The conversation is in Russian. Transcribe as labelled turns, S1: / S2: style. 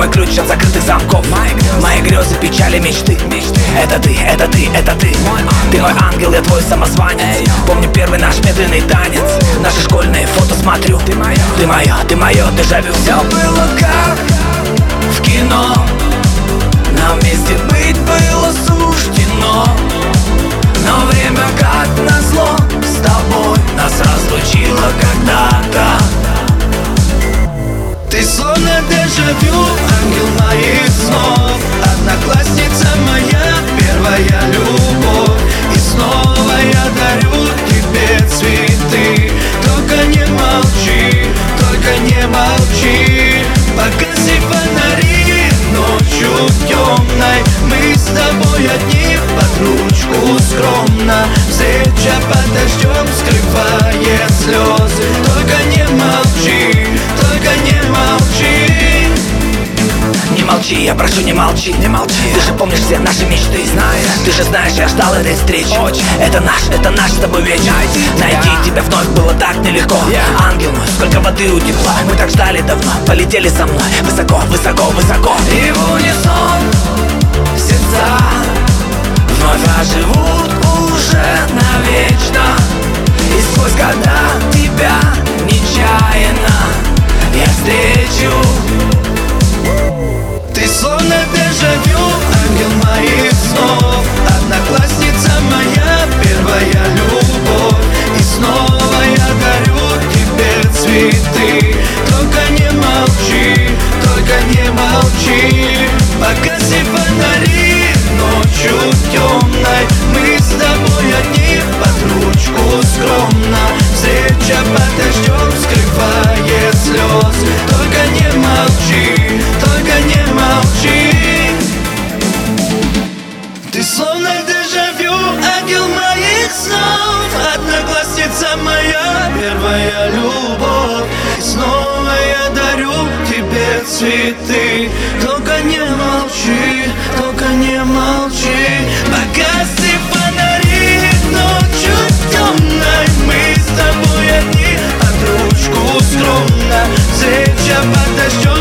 S1: мой ключ от закрытых замков. Мои грезы, печали, мечты. Это ты, это ты, это ты. Ты мой ангел, я твой самозванец. Помню первый наш медленный танец. Наши школьные фото смотрю. Ты мое дежавю. Все было как в кино. Нам вместе быть было суждено. Но время, как назло, с тобой нас разлучило когда-то.
S2: Ты словно дежавю, ангел моих снов, одноклассница моя, первая любовь. И снова я дарю тебе цветы. Только не молчи, только не молчи. Погаси фонари ночью темной. Мы с тобой одни под ручку скромно. Встреча под дождем скрывает слезы. Только не молчи, только не молчи.
S1: Не молчи, я прошу, не молчи, не молчи. Ты же помнишь все наши мечты, знаешь. Ты же знаешь, я ждал этой встречи. Это наш с тобой вечер. Найти тебя вновь было так нелегко. Ангел мой, сколько воды утекло. Мы так ждали давно, полетели со мной высоко, высоко, высоко.
S2: И в унисон сердца
S1: Вновь оживут уже навечно.
S2: и сквозь года тебя нечаянно я встречу. Ты словно дежавю, ангел моих снов, одноклассница моя, первая любовь. И снова я дарю тебе цветы. Только не молчи, только не молчи. Погаси фонари ночью темной. Мы с тобой одни под ручку скромно. Встреча под дождем скрывает слезы. Только не молчи, только не молчи. Ты словно дежавю, ангел моих снов, одноклассница моя, первая любовь. И снова я дарю тебе цветы. Только не молчи, только не молчи. Погаси фонари ночью темной. Мы с тобой одни под ручку скромно. Встреча под дождем